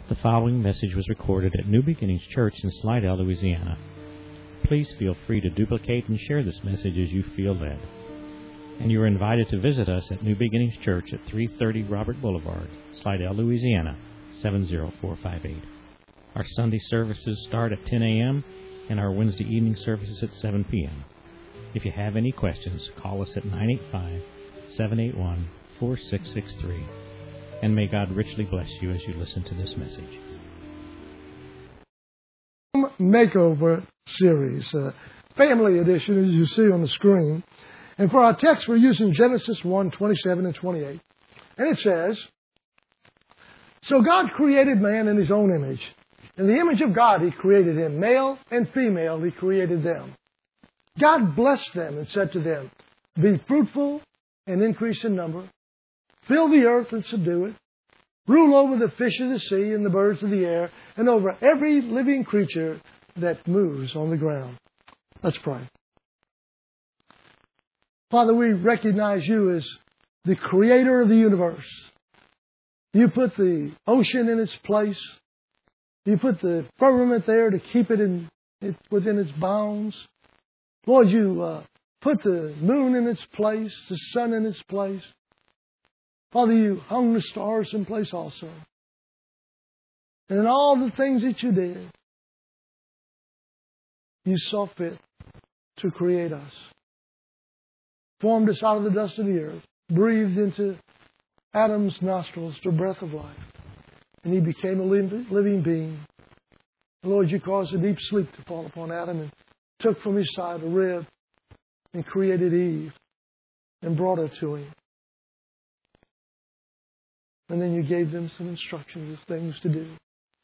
The following message was recorded at New Beginnings Church in Slidell, Louisiana. Please feel free to duplicate and share this message as you feel led. And you are invited to visit us at New Beginnings Church at 330 Robert Boulevard, Slidell, Louisiana, 70458. Our Sunday services start at 10 a.m. and our Wednesday evening services at 7 p.m. If you have any questions, call us at 985-781-4663. And may God richly bless you as you listen to this message. Makeover series, family edition, as you see on the screen. And for our text, we're using Genesis 1:27 and 28. And it says, "So God created man in His own image. In the image of God He created him. Male and female He created them. God blessed them and said to them, 'Be fruitful and increase in number. Fill the earth and subdue it. Rule over the fish of the sea and the birds of the air, and over every living creature that moves on the ground.'" Let's pray. Father, we recognize You as the creator of the universe. You put the ocean in its place. You put the firmament there to keep it within its bounds. Lord, You put the moon in its place, the sun in its place. Father, You hung the stars in place also. And in all the things that You did, You saw fit to create us. Formed us out of the dust of the earth, breathed into Adam's nostrils the breath of life, and he became a living being. And Lord, You caused a deep sleep to fall upon Adam and took from his side a rib and created Eve and brought her to him. And then You gave them some instructions of things to do.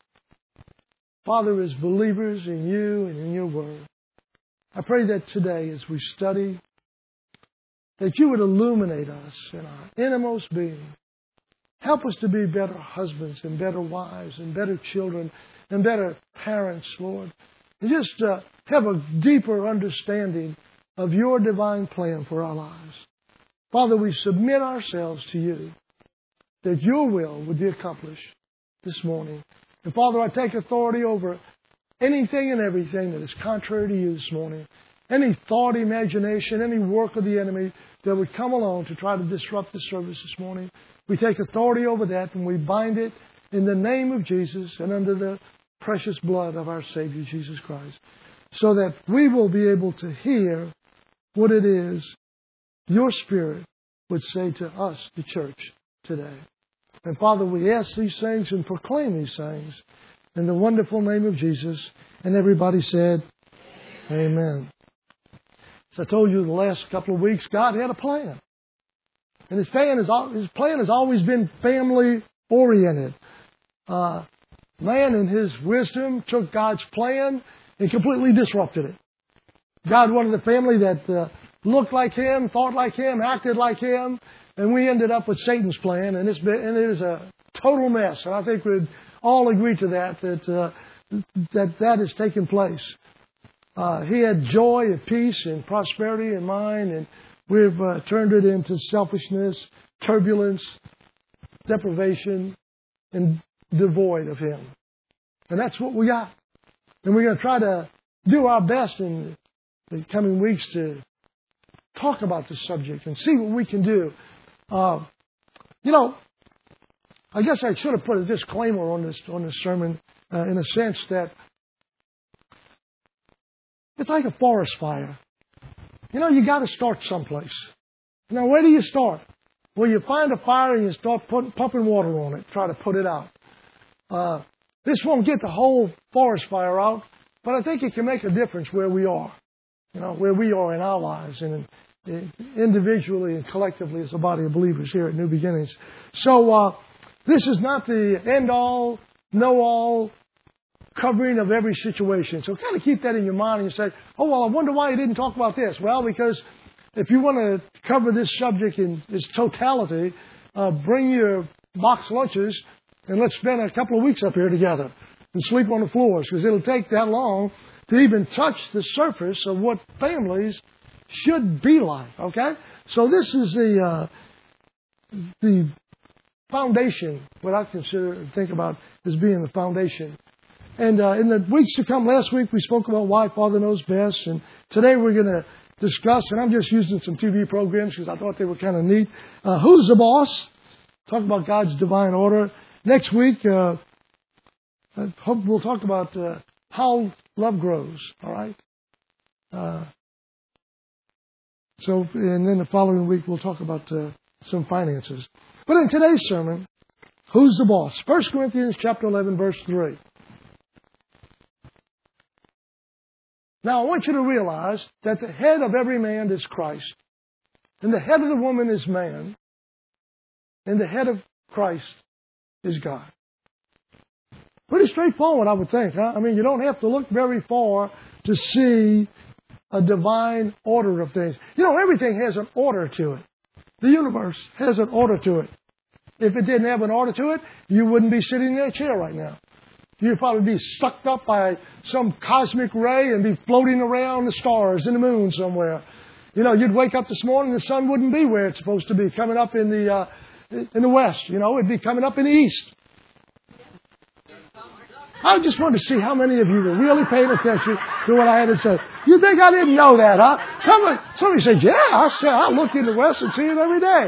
Father, as believers in You and in Your Word, I pray that today as we study, that You would illuminate us in our innermost being. Help us to be better husbands and better wives and better children and better parents, Lord. And just have a deeper understanding of Your divine plan for our lives. Father, we submit ourselves to You, that Your will would be accomplished this morning. And Father, I take authority over anything and everything that is contrary to You this morning. Any thought, imagination, any work of the enemy that would come along to try to disrupt the service this morning, we take authority over that and we bind it in the name of Jesus and under the precious blood of our Savior, Jesus Christ, so that we will be able to hear what it is Your Spirit would say to us, the church, today. And Father, we ask these things and proclaim these things in the wonderful name of Jesus. And everybody said, Amen. As I told you the last couple of weeks, God had a plan. And His plan has always been family-oriented. Man in His wisdom took God's plan and completely disrupted it. God wanted a family that looked like Him, thought like Him, acted like Him, and we ended up with Satan's plan, and it is a total mess. And I think we'd all agree to that has taken place. He had joy and peace and prosperity in mind, and we've turned it into selfishness, turbulence, deprivation, and devoid of Him. And that's what we got. And we're going to try to do our best in the coming weeks to talk about this subject and see what we can do. I guess I should have put a disclaimer on this sermon in a sense that it's like a forest fire. You got to start someplace. Now, where do you start? Well, you find a fire and you start pumping water on it, try to put it out. This won't get the whole forest fire out, but I think it can make a difference where we are. Where we are in our lives and individually and collectively as a body of believers here at New Beginnings. So this is not the end-all, know-all covering of every situation. So kind of keep that in your mind and you say, oh, well, I wonder why you didn't talk about this. Well, because if you want to cover this subject in its totality, bring your box lunches and let's spend a couple of weeks up here together and sleep on the floors, because it'll take that long to even touch the surface of what families should be like, okay? So this is the foundation, what I consider and think about as being the foundation. And in the weeks to come, last week we spoke about why Father knows best. And today we're going to discuss, and I'm just using some TV programs because I thought they were kind of neat. Who's the boss? Talk about God's divine order. Next week, I hope we'll talk about how love grows. All right. And then the following week we'll talk about some finances. But in today's sermon, who's the boss? 1 Corinthians chapter 11, verse 3. Now, I want you to realize that the head of every man is Christ, and the head of the woman is man, and the head of Christ is God. Pretty straightforward, I would think, huh? I mean, you don't have to look very far to see a divine order of things. You know, everything has an order to it. The universe has an order to it. If it didn't have an order to it, you wouldn't be sitting in that chair right now. You'd probably be sucked up by some cosmic ray and be floating around the stars and the moon somewhere. You know, you'd wake up this morning, the sun wouldn't be where it's supposed to be, coming up in the west. You know, it'd be coming up in the east. I just wanted to see how many of you were really paying attention to what I had to say. You think I didn't know that, huh? Somebody said, yeah, I look in the west and see it every day.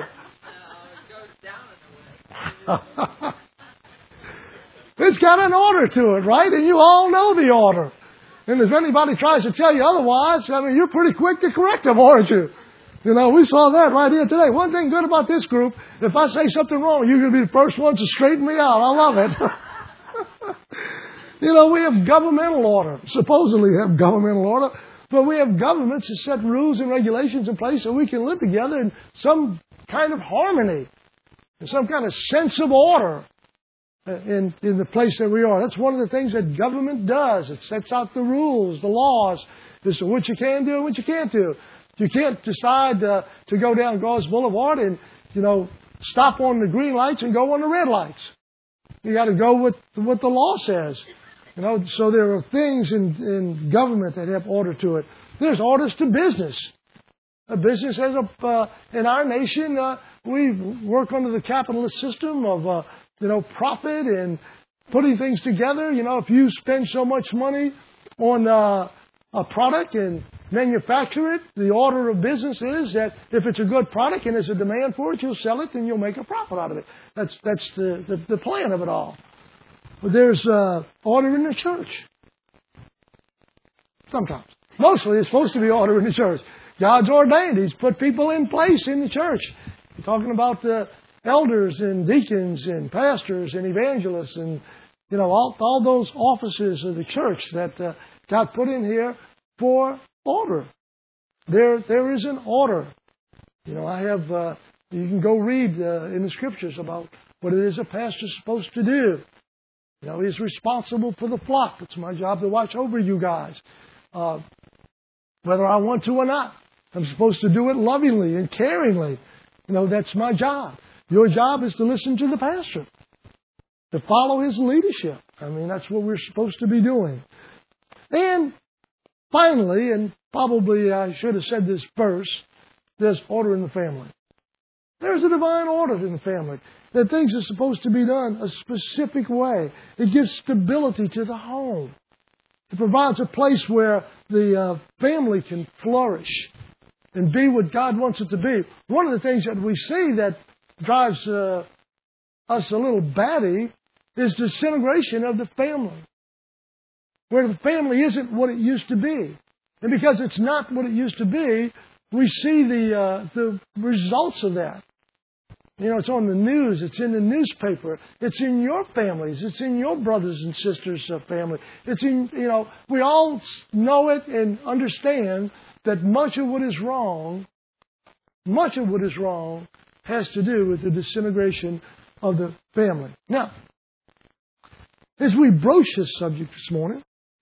It's got an order to it, right? And you all know the order. And if anybody tries to tell you otherwise, I mean, you're pretty quick to correct them, aren't you? You know, we saw that right here today. One thing good about this group, if I say something wrong, you're going to be the first ones to straighten me out. I love it. You know, we have governmental order, supposedly have governmental order, but we have governments that set rules and regulations in place so we can live together in some kind of harmony, in some kind of sense of order. In the place that we are. That's one of the things that government does. It sets out the rules, the laws, as to what you can do and what you can't do. You can't decide to go down Gauze Boulevard and, you know, stop on the green lights and go on the red lights. You got to go with what the law says. You know, so there are things in government that have order to it. There's orders to business. A business has in our nation, we work under the capitalist system of profit and putting things together. You know, if you spend so much money on a product and manufacture it, the order of business is that if it's a good product and there's a demand for it, you'll sell it and you'll make a profit out of it. That's the plan of it all. But there's order in the church. Sometimes. Mostly it's supposed to be order in the church. God's ordained. He's put people in place in the church. We're talking about elders and deacons and pastors and evangelists and, you know, all those offices of the church that God put in here for order. There is an order. You know, I have, you can go read in the scriptures about what it is a pastor's supposed to do. You know, he's responsible for the flock. It's my job to watch over you guys. Whether I want to or not. I'm supposed to do it lovingly and caringly. You know, that's my job. Your job is to listen to the pastor, to follow his leadership. I mean, that's what we're supposed to be doing. And finally, and probably I should have said this first, there's order in the family. There's a divine order in the family. That things are supposed to be done a specific way. It gives stability to the home. It provides a place where the family can flourish and be what God wants it to be. One of the things that we see that drives us a little batty is disintegration of the family. Where the family isn't what it used to be. And because it's not what it used to be, we see the results of that. You know, it's on the news. It's in the newspaper. It's in your families. It's in your brothers and sisters' family. It's in, you know, we all know it and understand that much of what is wrong has to do with the disintegration of the family. Now, as we broach this subject this morning,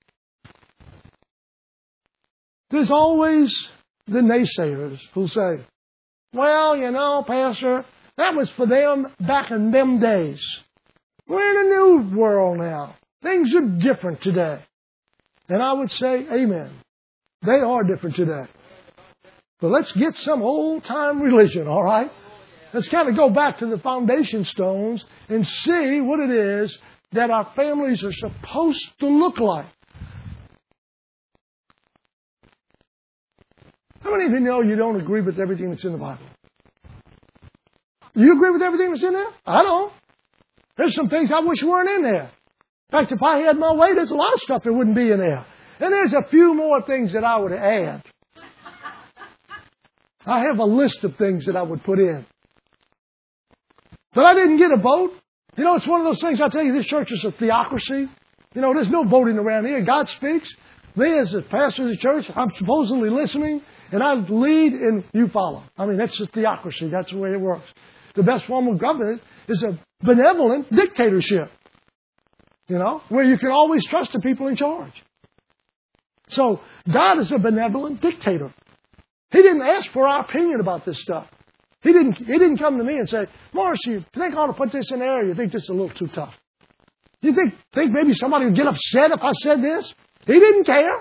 there's always the naysayers who'll say, well, you know, Pastor, that was for them back in them days. We're in a new world now. Things are different today. And I would say, amen. They are different today. But let's get some old-time religion, all right? let's kind of go back to the foundation stones and see what it is that our families are supposed to look like. How many of you know you don't agree with everything that's in the Bible? You agree with everything that's in there? I don't. There's some things I wish weren't in there. In fact, if I had my way, there's a lot of stuff that wouldn't be in there. And there's a few more things that I would add. I have a list of things that I would put in. But I didn't get a vote. You know, it's one of those things, I tell you, this church is a theocracy. You know, there's no voting around here. God speaks. Me, as the pastor of the church, I'm supposedly listening, and I lead and you follow. I mean, that's a theocracy. That's the way it works. The best form of government is a benevolent dictatorship. You know, where you can always trust the people in charge. So, God is a benevolent dictator. He didn't ask for our opinion about this stuff. He didn't come to me and say, Morris, you think I ought to put this in there, or you think this is a little too tough? You think maybe somebody would get upset if I said this? He didn't care.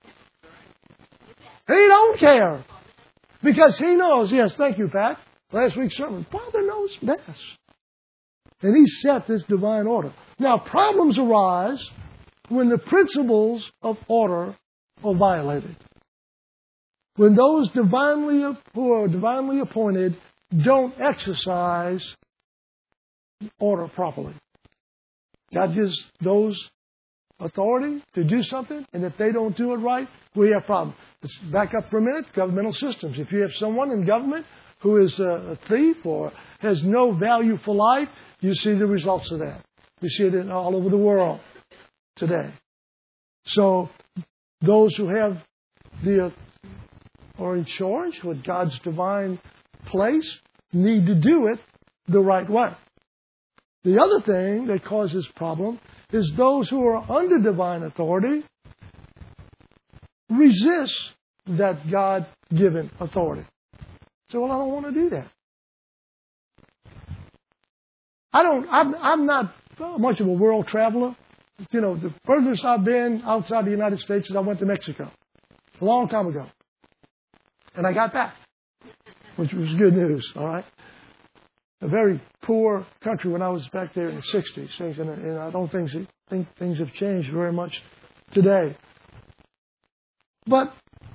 He don't care. Because He knows, yes, thank you, Pat. Last week's sermon, Father knows best. And He set this divine order. Now, problems arise when the principles of order are violated. When those who are divinely appointed don't exercise order properly. God gives those authority to do something, and if they don't do it right, we have problems. Let's back up for a minute. Governmental systems. If you have someone in government who is a thief or has no value for life, you see the results of that. You see it all over the world today. So those who have are in charge with God's divine place need to do it the right way. The other thing that causes problem is those who are under divine authority resist that God-given authority. So, well, I don't want to do that. I'm not much of a world traveler. You know, the furthest I've been outside the United States is I went to Mexico a long time ago. And I got back, which was good news, all right? A very poor country when I was back there in the 60s. And I don't think things have changed very much today. But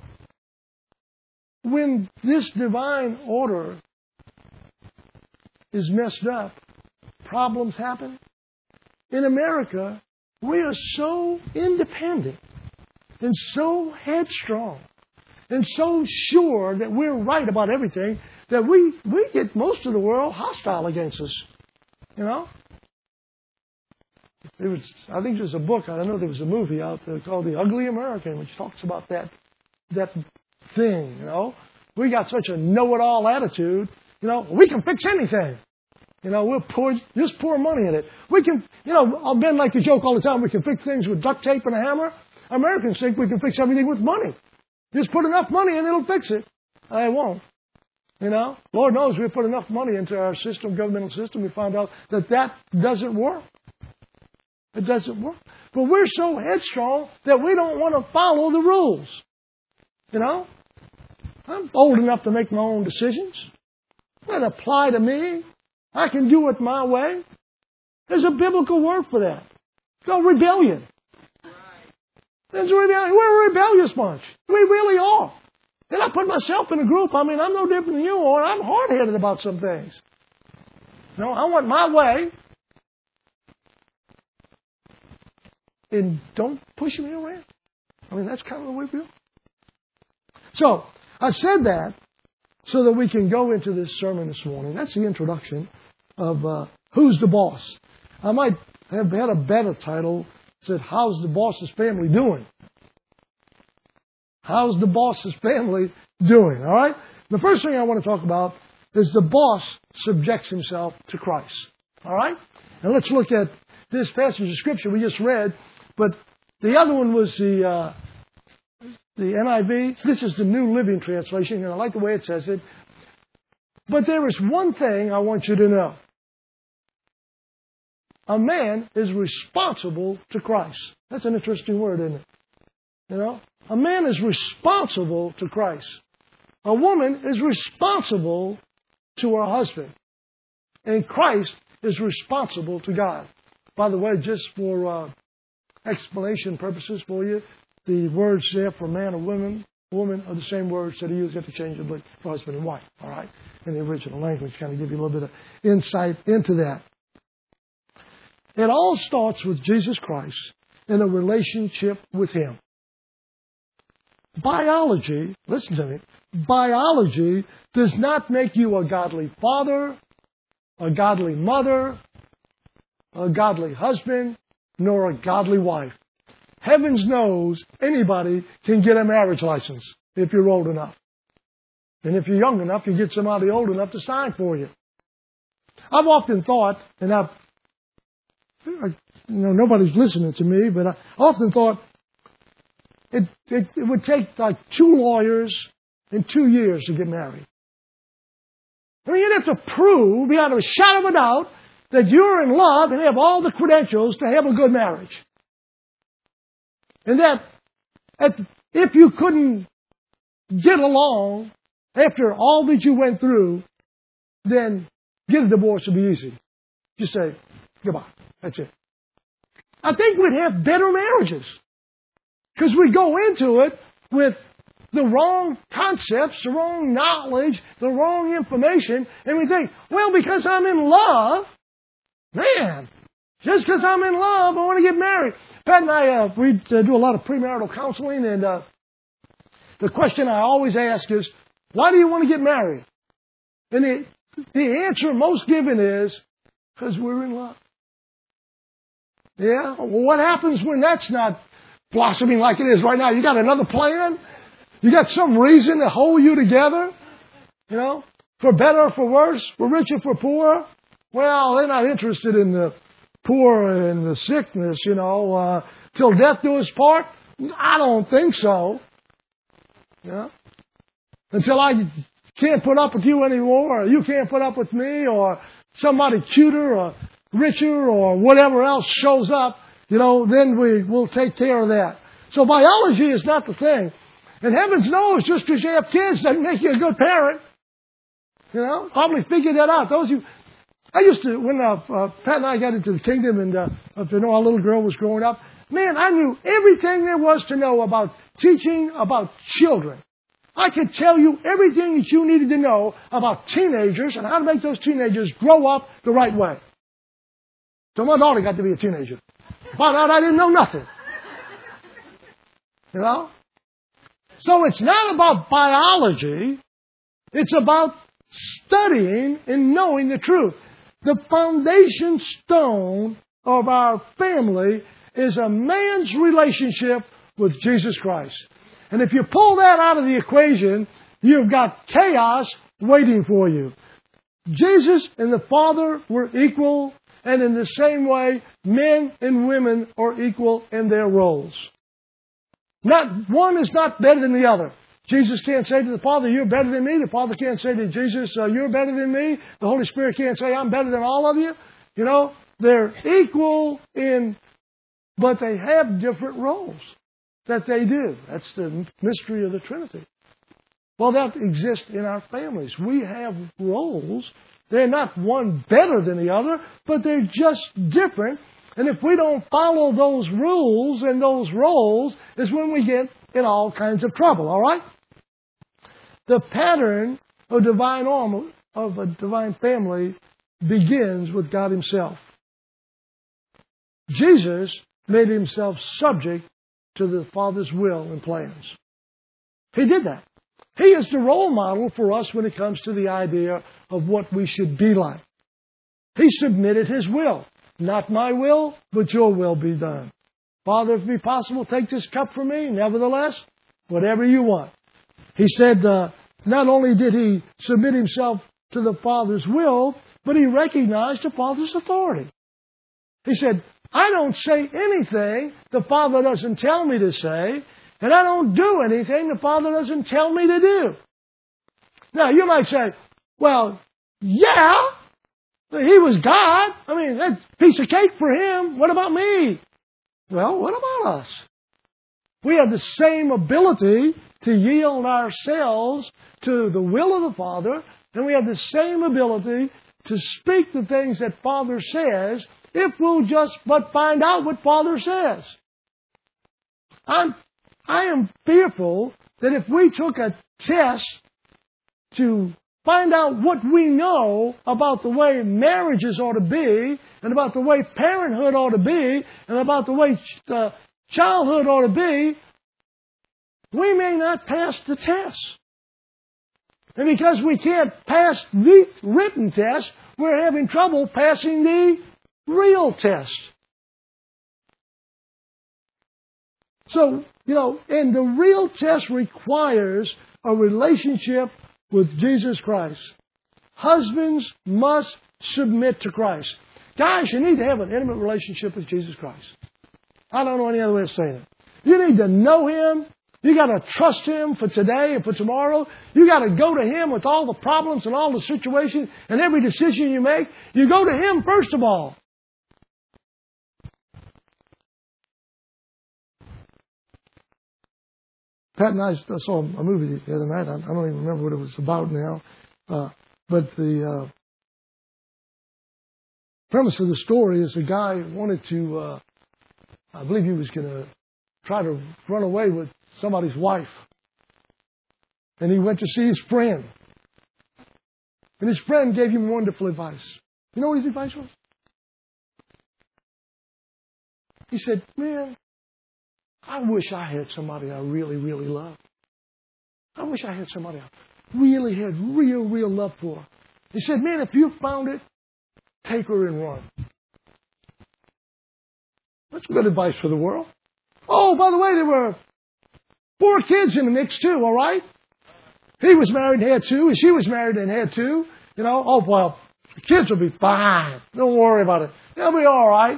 when this divine order is messed up, problems happen. In America, we are so independent and so headstrong and so sure that we're right about everything that we get most of the world hostile against us. You know? I think there's a book, I don't know, there was a movie out there called The Ugly American, which talks about that thing, you know. We got such a know-it-all attitude, you know, we can fix anything. You know, we'll just pour money in it. We can, you know, Ben like to joke all the time, we can fix things with duct tape and a hammer. Americans think we can fix everything with money. Just put enough money and it'll fix it. It won't. You know, Lord knows we put enough money into our system, governmental system, we found out that doesn't work. It doesn't work. But we're so headstrong that we don't want to follow the rules. You know, I'm old enough to make my own decisions. That apply to me. I can do it my way. There's a biblical word for that. It's called rebellion. There's rebellion. We're a rebellious bunch. We really are. And I put myself in a group. I mean, I'm no different than you are. I'm hard-headed about some things. No, I want my way. And don't push me around. I mean, that's kind of the way we feel. So, I said that so that we can go into this sermon this morning. That's the introduction of Who's the Boss? I might have had a better title. It said, How's the Boss's family doing? How's the boss's family doing? All right? The first thing I want to talk about is the boss subjects himself to Christ. All right? And let's look at this passage of Scripture we just read. But the other one was the NIV. This is the New Living Translation, and I like the way it says it. But there is one thing I want you to know. A man is responsible to Christ. That's an interesting word, isn't it? You know? A man is responsible to Christ. A woman is responsible to her husband. And Christ is responsible to God. By the way, just for explanation purposes for you, the words there for man or woman are the same words that he used interchangeably for husband and wife. All right? In the original language, kind of give you a little bit of insight into that. It all starts with Jesus Christ in a relationship with Him. Biology, listen to me, biology does not make you a godly father, a godly mother, a godly husband, nor a godly wife. Heavens knows anybody can get a marriage license if you're old enough. And if you're young enough, you get somebody old enough to sign for you. I've often thought, and nobody's listening to me, but I often thought it would take like 2 lawyers in 2 years to get married. I mean, you'd have to prove beyond a shadow of a doubt that you're in love and have all the credentials to have a good marriage. And that if you couldn't get along after all that you went through, then get a divorce would be easy. Just say, goodbye. That's it. I think we'd have better marriages. Because we go into it with the wrong concepts, the wrong knowledge, the wrong information, and we think, well, because I'm in love, man, just because I'm in love, I want to get married. Pat and I, we do a lot of premarital counseling, and the question I always ask is, why do you want to get married? And the answer most given is, because we're in love. Yeah? Well, what happens when that's not blossoming like it is right now? You got another plan? You got some reason to hold you together? You know? For better or for worse? For richer or for poor? Well, they're not interested in the poor and the sickness, till death do us part. I don't think so. Yeah? Until I can't put up with you anymore, or you can't put up with me, or somebody cuter or richer or whatever else shows up, then we'll take care of that. So biology is not the thing. And heavens knows, just because you have kids doesn't make you a good parent. Probably figured that out. I used to, when Pat and I got into the kingdom and our little girl was growing up, man, I knew everything there was to know about teaching about children. I could tell you everything that you needed to know about teenagers and how to make those teenagers grow up the right way. So my daughter got to be a teenager. By that, I didn't know nothing. So it's not about biology. It's about studying and knowing the truth. The foundation stone of our family is a man's relationship with Jesus Christ. And if you pull that out of the equation, you've got chaos waiting for you. Jesus and the Father were equal, and in the same way, men and women are equal in their roles. Not one is not better than the other. Jesus can't say to the Father, you're better than me. The Father can't say to Jesus, you're better than me. The Holy Spirit can't say, I'm better than all of you. They're equal but they have different roles that they do. That's the mystery of the Trinity. Well, that exists in our families. We have roles. They're not one better than the other, but they're just different. And if we don't follow those rules and those roles, is when we get in all kinds of trouble, all right? The pattern of a divine family begins with God Himself. Jesus made Himself subject to the Father's will and plans. He did that. He is the role model for us when it comes to the idea of what we should be like. He submitted His will. Not my will, but your will be done. Father, if it be possible, take this cup from me. Nevertheless, whatever you want. He said, not only did He submit Himself to the Father's will, but He recognized the Father's authority. He said, I don't say anything the Father doesn't tell me to say, and I don't do anything the Father doesn't tell me to do. Now, you might say, well, yeah, He was God. I mean, that's a piece of cake for Him. What about me? Well, what about us? We have the same ability to yield ourselves to the will of the Father, and we have the same ability to speak the things that Father says if we'll just but find out what Father says. I am fearful that if we took a test to find out what we know about the way marriages ought to be, and about the way parenthood ought to be, and about the way childhood ought to be, we may not pass the test. And because we can't pass the written test, we're having trouble passing the real test. So, and the real test requires a relationship with Jesus Christ. Husbands must submit to Christ. Guys, you need to have an intimate relationship with Jesus Christ. I don't know any other way of saying it. You need to know Him. You got to trust Him for today and for tomorrow. You got to go to Him with all the problems and all the situations and every decision you make. You go to Him first of all. Pat and I saw a movie the other night. I don't even remember what it was about now. But the premise of the story is a guy wanted to, I believe he was going to try to run away with somebody's wife. And he went to see his friend. And his friend gave him wonderful advice. You know what his advice was? He said, man, I wish I had somebody I really, really loved. I wish I had somebody I really had real love for. He said, man, if you found it, take her and run. That's good advice for the world. Oh, by the way, there were 4 kids in the mix too, all right? He was married and had 2, and she was married and had 2. Oh, well, the kids will be fine. Don't worry about it. They'll be all right.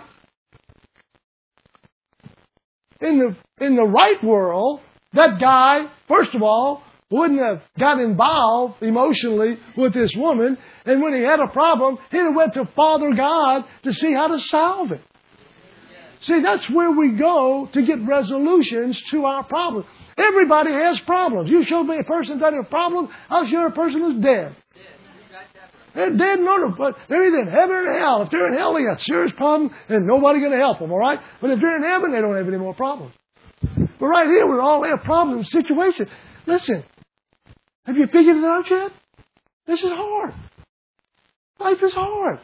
In the right world, that guy, first of all, wouldn't have got involved emotionally with this woman. And when he had a problem, he'd have went to Father God to see how to solve it. See, that's where we go to get resolutions to our problems. Everybody has problems. You showed me a person that had a problem, I'll show you a person who's dead. They're dead and under, but they're either in heaven or in hell. If they're in hell, they got serious problems and nobody's going to help them, all right? But if they're in heaven, they don't have any more problems. But right here, we all have problems and situations. Listen, have you figured it out yet? This is hard. Life is hard.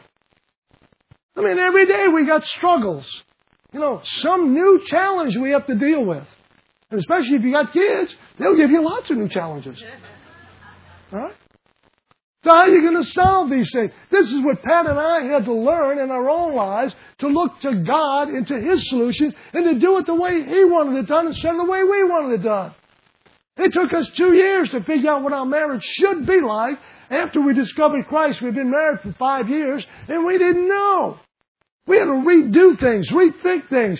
I mean, every day we got struggles. Some new challenge we have to deal with. And especially if you got kids, they'll give you lots of new challenges. All right? So how are you going to solve these things? This is what Pat and I had to learn in our own lives, to look to God and to His solutions and to do it the way He wanted it done instead of the way we wanted it done. It took us 2 years to figure out what our marriage should be like. After we discovered Christ, we've been married for 5 years, and we didn't know. We had to redo things, rethink things.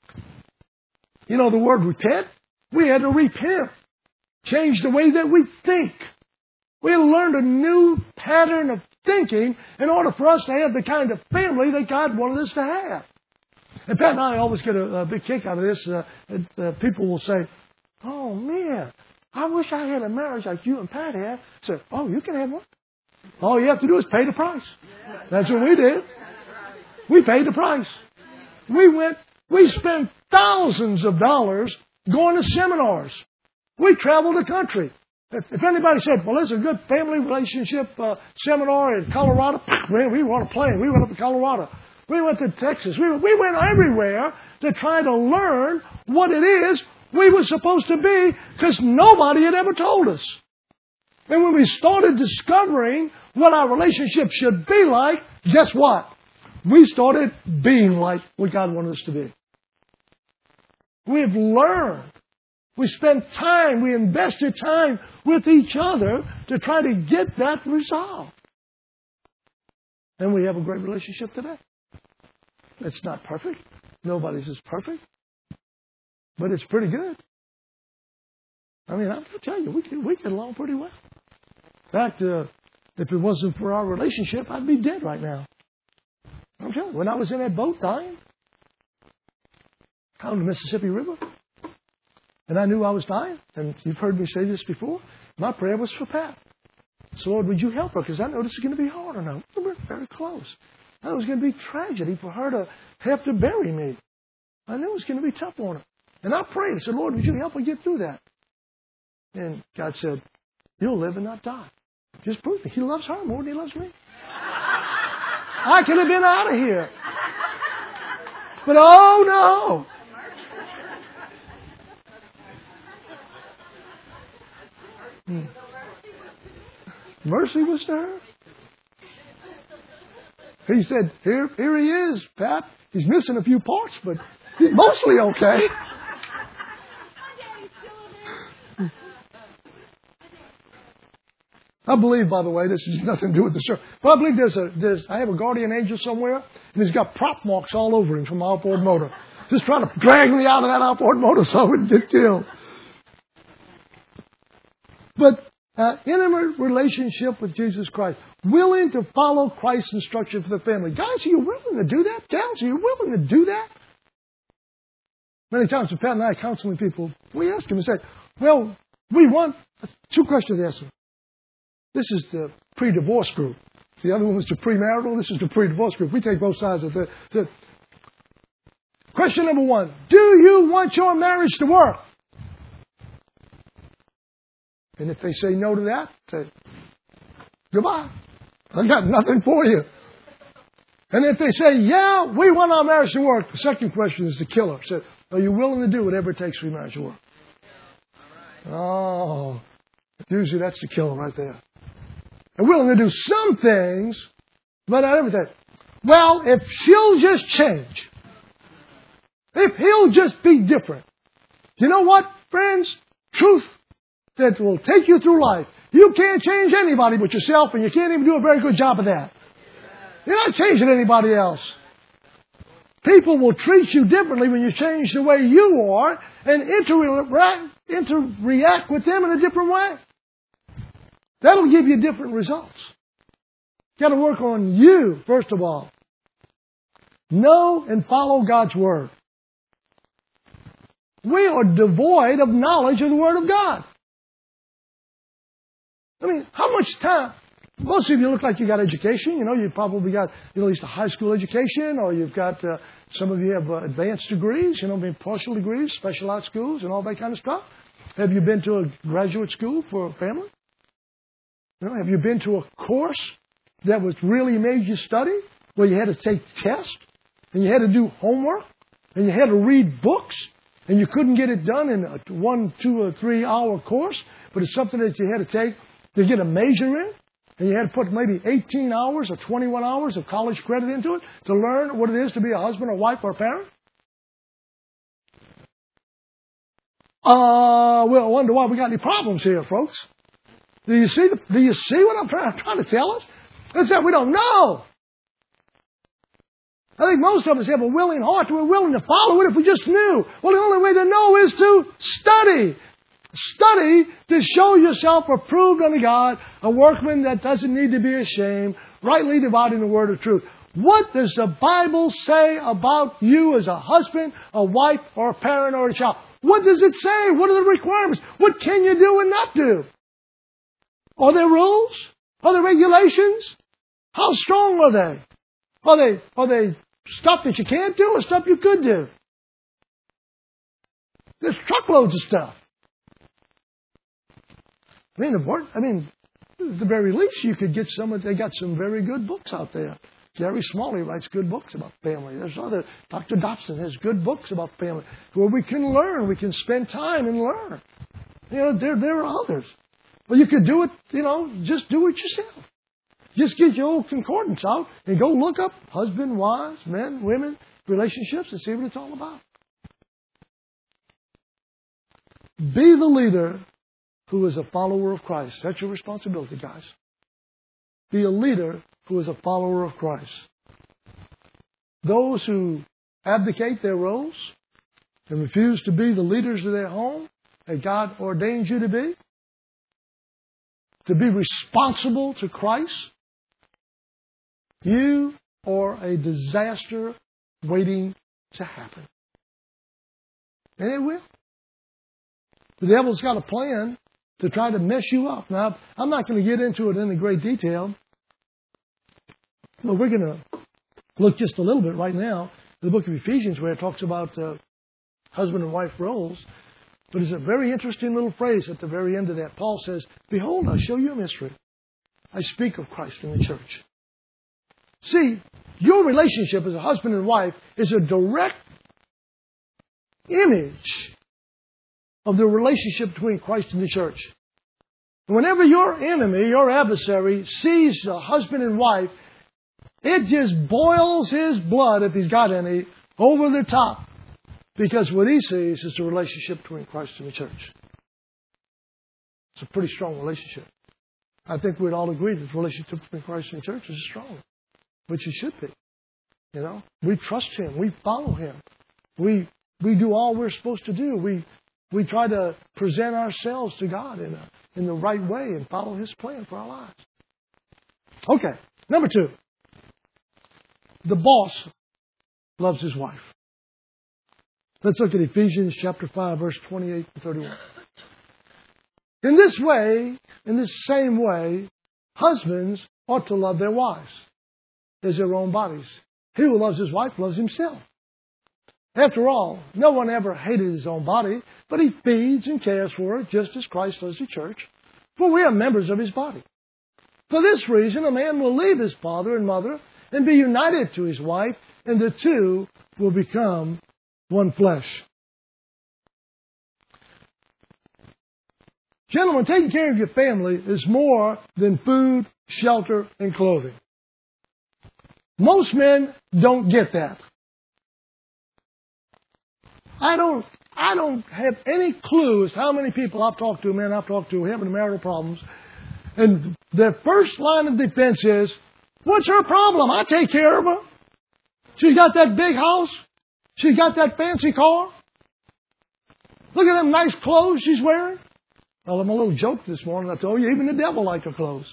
The word repent? We had to repent. Change the way that we think. We had learned a new pattern of thinking in order for us to have the kind of family that God wanted us to have. And Pat and I always get a big kick out of this. People will say, oh, man, I wish I had a marriage like you and Pat had. So, oh, you can have one. All you have to do is pay the price. That's what we did. We paid the price. We spent thousands of dollars going to seminars. We traveled the country. If anybody said, well, there's a good family relationship seminar in Colorado, man, we were on a plane. We went up to Colorado. We went to Texas. We went everywhere to try to learn what it is we were supposed to be, because nobody had ever told us. And when we started discovering what our relationship should be like, guess what? We started being like what God wanted us to be. We've learned. We spent time, we invested time with each other to try to get that resolved. And we have a great relationship today. It's not perfect. Nobody's is perfect. But it's pretty good. I mean, I'll tell you, we get along pretty well. In fact, if it wasn't for our relationship, I'd be dead right now. I'm telling you, when I was in that boat dying, out in the Mississippi River, and I knew I was dying, and you've heard me say this before, my prayer was for Pat. So, Lord, would you help her? Because I know this is going to be hard on her. We're very close. I know it was going to be tragedy for her to have to bury me. I knew it was going to be tough on her. And I prayed. I said, Lord, would you help her get through that? And God said, you'll live and not die. Just prove it. He loves her more than he loves me. I could have been out of here. But oh no. Mercy was to her. He said, here he is, Pat. He's missing a few parts, but he's mostly okay. I believe, by the way, this has nothing to do with the sermon, but I believe I have a guardian angel somewhere, and he's got prop marks all over him from my outboard motor. Just trying to drag me out of that outboard motor so I wouldn't get killed. But intimate relationship with Jesus Christ. Willing to follow Christ's instruction for the family. Guys, are you willing to do that? Gals, are you willing to do that? Many times when Pat and I are counseling people, we ask them and say, well, we want... Two questions to ask them. This is the pre-divorce group. The other one was the premarital. This is the pre-divorce group. We take both sides of the... Question number one. Do you want your marriage to work? And if they say no to that, say, goodbye. I got nothing for you. And if they say, yeah, we want our marriage to work, the second question is the killer. Say, are you willing to do whatever it takes for your marriage to work? Oh, usually that's the killer right there. They're willing to do some things, but not everything. Well, if she'll just change, if he'll just be different, you know what, friends? Truth that will take you through life. You can't change anybody but yourself, and you can't even do a very good job of that. You're not changing anybody else. People will treat you differently when you change the way you are and interact with them in a different way. That'll give you different results. You've got to work on you, first of all. Know and follow God's Word. We are devoid of knowledge of the Word of God. I mean, how much time? Most of you look like you got education. You know, you probably got at least a high school education, or you've got, some of you have advanced degrees, partial degrees, specialized schools, and all that kind of stuff. Have you been to a graduate school for a family? Have you been to a course that was really made you study, where you had to take tests, and you had to do homework, and you had to read books, and you couldn't get it done in a 1, 2, or 3 hour course, but it's something that you had to take to get a major in, and you had to put maybe 18 hours or 21 hours of college credit into it to learn what it is to be a husband or wife or a parent? Well, I wonder why we got any problems here, folks. Do you see what I'm trying to tell us? It's that we don't know. I think most of us have a willing heart. We're willing to follow it if we just knew. Well, the only way to know is to study. Study to show yourself approved unto God, a workman that doesn't need to be ashamed, rightly dividing the word of truth. What does the Bible say about you as a husband, a wife, or a parent, or a child? What does it say? What are the requirements? What can you do and not do? Are there rules? Are there regulations? How strong are they? Are they stuff that you can't do or stuff you could do? There's truckloads of stuff. At the very least, you could get they got some very good books out there. Jerry Smalley writes good books about family. Dr. Dobson has good books about family where we can learn, we can spend time and learn. There are others. Well, you could do it, just do it yourself. Just get your old concordance out and go look up husband, wives, men, women, relationships and see what it's all about. Be the leader who is a follower of Christ. That's your responsibility, guys. Be a leader who is a follower of Christ. Those who abdicate their roles and refuse to be the leaders of their home that God ordained you to be responsible to Christ, you are a disaster waiting to happen. And it will. The devil's got a plan to try to mess you up. Now, I'm not going to get into it in any great detail, but we're going to look just a little bit right now in the book of Ephesians where it talks about husband and wife roles. But there's a very interesting little phrase at the very end of that. Paul says, "Behold, I'll show you a mystery. I speak of Christ in the church." See, your relationship as a husband and wife is a direct image of the relationship between Christ and the church. Whenever your enemy, your adversary, sees a husband and wife, it just boils his blood, if he's got any, over the top. Because what he sees is the relationship between Christ and the church. It's a pretty strong relationship. I think we'd all agree that the relationship between Christ and the church is strong, which it should be. You know, we trust Him. We follow Him. We do all we're supposed to do. We try to present ourselves to God in the right way and follow His plan for our lives. Okay, number 2. The boss loves his wife. Let's look at Ephesians chapter 5, verse 28 and 31. In this way, in this same way, husbands ought to love their wives as their own bodies. He who loves his wife loves himself. After all, no one ever hated his own body, but he feeds and cares for it just as Christ loves the church, for we are members of His body. For this reason, a man will leave his father and mother and be united to his wife, and the two will become one flesh. Gentlemen, taking care of your family is more than food, shelter, and clothing. Most men don't get that. I don't have any clue as to how many people I've talked to, men I've talked to, having marital problems, and their first line of defense is, "What's her problem? I take care of her. She's got that big house. She's got that fancy car. Look at them nice clothes she's wearing." Well, I'm a little joke this morning. I told you, even the devil likes her clothes.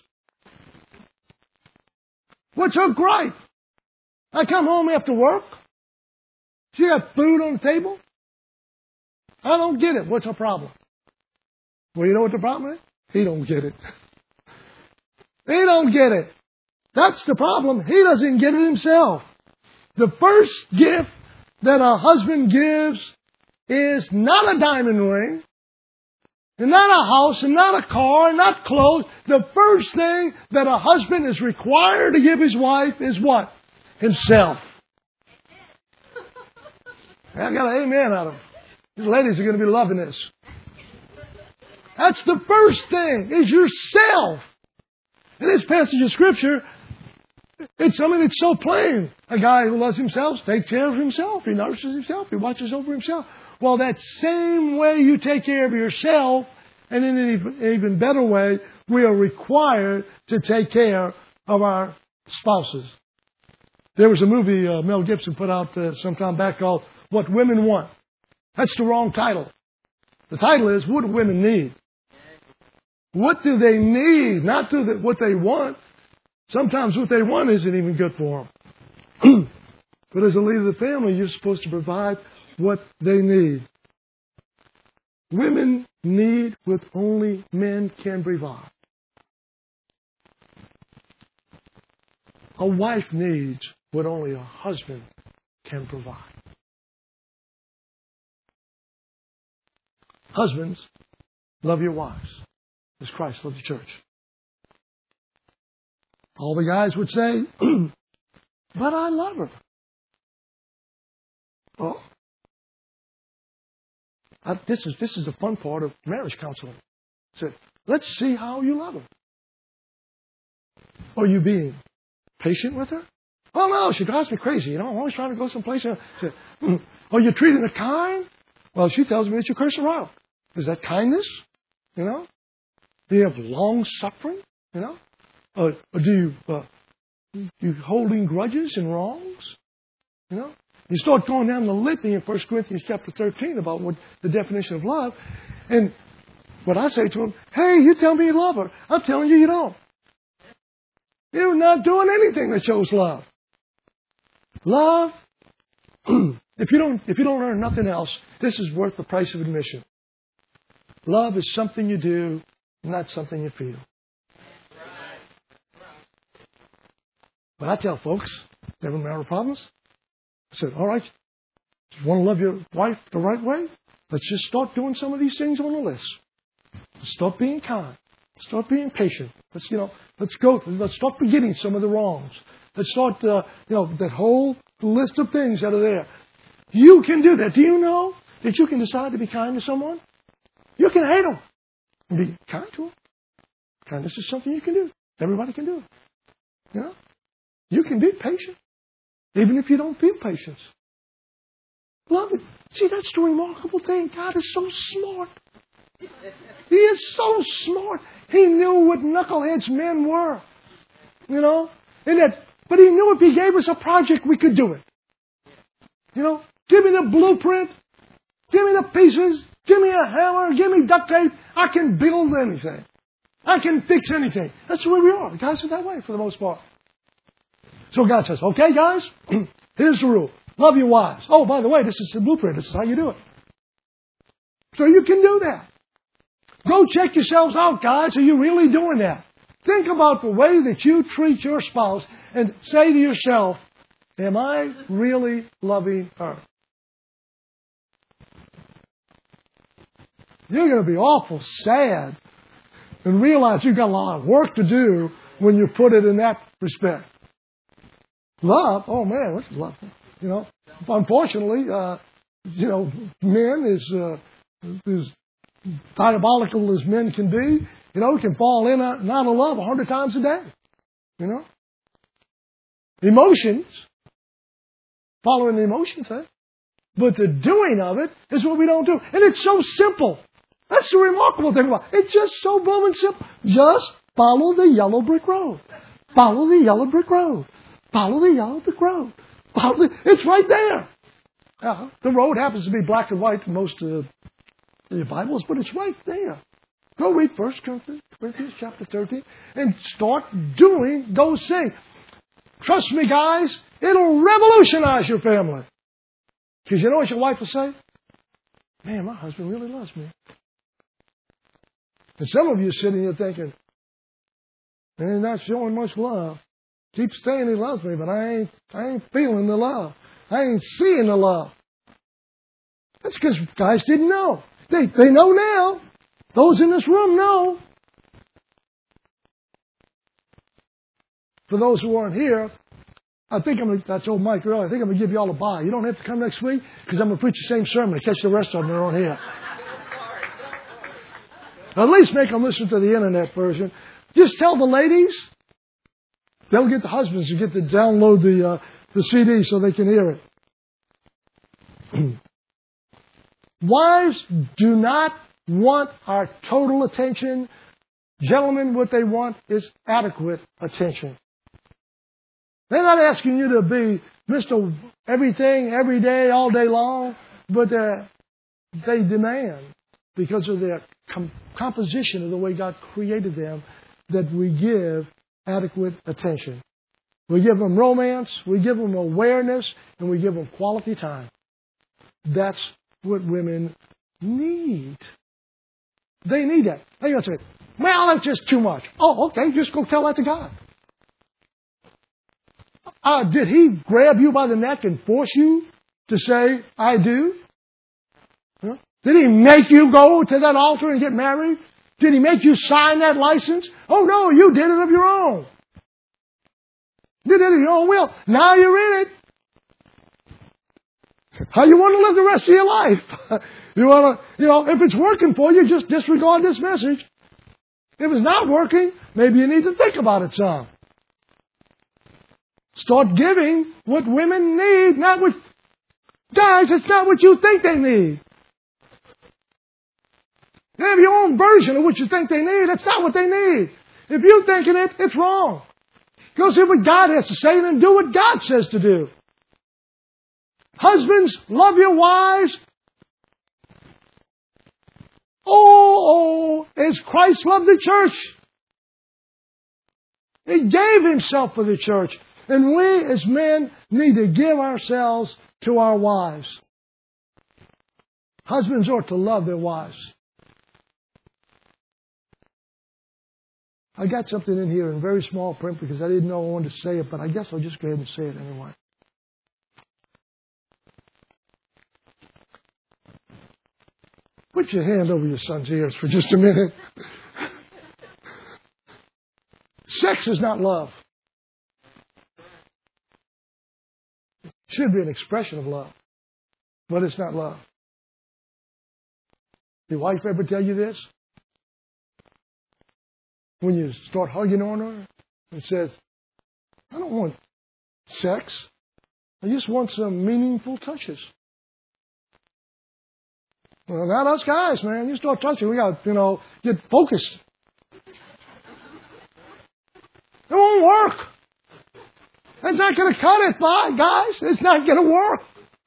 "What's her gripe? I come home after work. She got food on the table. I don't get it. What's her problem?" Well, you know what the problem is? He don't get it. He don't get it. That's the problem. He doesn't get it himself. The first gift that a husband gives is not a diamond ring, and not a house, and not a car, and not clothes. The first thing that a husband is required to give his wife is what? Himself. I got an amen out of him. These ladies are going to be loving this. That's the first thing, is yourself. In this passage of Scripture, it's something that's so plain. A guy who loves himself takes care of himself. He nourishes himself. He watches over himself. Well, that same way you take care of yourself, and in an even better way, we are required to take care of our spouses. There was a movie Mel Gibson put out some time back called What Women Want. That's the wrong title. The title is, What Do Women Need? What do they need? Not what they want. Sometimes what they want isn't even good for them. But as a leader of the family, you're supposed to provide what they need. Women need what only men can provide. A wife needs what only a husband can provide. Husbands, love your wives as Christ loved the church. All the guys would say, but I love her. Oh, this is the fun part of marriage counseling. So, let's see how you love her. Are you being patient with her? Well, no, she drives me crazy. I'm always trying to go someplace. Are you treating her kind? Well, she tells me that you curse her out. Is that kindness? Do you have long suffering? Or do you holding grudges and wrongs? You start going down the litany in 1 Corinthians chapter 13 about what the definition of love. And what I say to them, hey, you tell me you love her. I'm telling you, you don't. You're not doing anything that shows love. Love, if you don't earn nothing else, this is worth the price of admission. Love is something you do not something you feel. But I tell folks, never marital problems, I said, all right, you want to love your wife the right way? Let's just start doing some of these things on the list. Let's start being kind. Start being patient. Let's start forgetting some of the wrongs. Let's start, that whole list of things that are there. You can do that. Do you know that you can decide to be kind to someone? You can hate them and be kind to them. Kindness is something you can do. Everybody can do it. You know? You can be patient, even if you don't feel patience. Love it. See, that's the remarkable thing. God is so smart. He is so smart. He knew what knuckleheads men were. You know? But He knew if He gave us a project, we could do it. You know? Give me the blueprint. Give me the pieces. Give me a hammer. Give me duct tape. I can build anything. I can fix anything. That's the way we are. Guys are that way for the most part. So God says, okay, guys, here's the rule. Love your wives. Oh, by the way, this is the blueprint. This is how you do it. So you can do that. Go check yourselves out, guys. Are you really doing that? Think about the way that you treat your spouse and say to yourself, am I really loving her? You're going to be awful sad and realize you've got a lot of work to do when you put it in that respect. Love? Oh, man, what's love? You know, unfortunately, men as diabolical as men can be, can fall in and out of love 100 times a day. You know? Emotions, following the emotions, but the doing of it is what we don't do. And it's so simple. That's the remarkable thing about it. It's just so boom and simple. Just follow the yellow brick road. Follow the yellow brick road. Follow the yellow brick road. It's right there. The road happens to be black and white in most of the Bibles, but it's right there. Go read 1 Corinthians chapter 13 and start doing those things. Trust me, guys, it'll revolutionize your family. Because you know what your wife will say? Man, my husband really loves me. And some of you are sitting here thinking, man, he's not showing much love. Keeps saying he loves me, but I ain't feeling the love. I ain't seeing the love. That's because guys didn't know. They know now. Those in this room know. For those who aren't here, I told Mike earlier, I think I'm going to give you all a bye. You don't have to come next week because I'm going to preach the same sermon to catch the rest of them that aren't here. At least make them listen to the internet version. Just tell the ladies. They'll get the husbands to get to download the CD so they can hear it. Wives do not want our total attention. Gentlemen, what they want is adequate attention. They're not asking you to be Mr. Everything, every day, all day long, but they demand, because of their composition of the way God created them, that we give adequate attention. We give them romance, we give them awareness, and we give them quality time. That's what women need. They need that. They're going to say, well, that's just too much. Oh, okay, just go tell that to God. Did He grab you by the neck and force you to say, I do? Huh? Did He make you go to that altar and get married? Did He make you sign that license? Oh, no, you did it of your own. Did it of your own will. Now you're in it. How you want to live the rest of your life? You want to, if it's working for you, just disregard this message. If it's not working, maybe you need to think about it some. Start giving what women need, not what... Guys, it's not what you think they need. They have your own version of what you think they need. That's not what they need. If you're thinking it, it's wrong. Go see what God has to say and then do what God says to do. Husbands, love your wives. Oh, as Christ loved the church. He gave Himself for the church. And we as men need to give ourselves to our wives. Husbands ought to love their wives. I got something in here in very small print because I didn't know I wanted to say it, but I guess I'll just go ahead and say it anyway. Put your hand over your son's ears for just a minute. Sex is not love. It should be an expression of love, but it's not love. Your wife ever tell you this? When you start hugging on her and says, I don't want sex. I just want some meaningful touches. Well, not us guys, man. You start touching, we got to, get focused. It won't work. It's not going to cut it, guys. It's not going to work.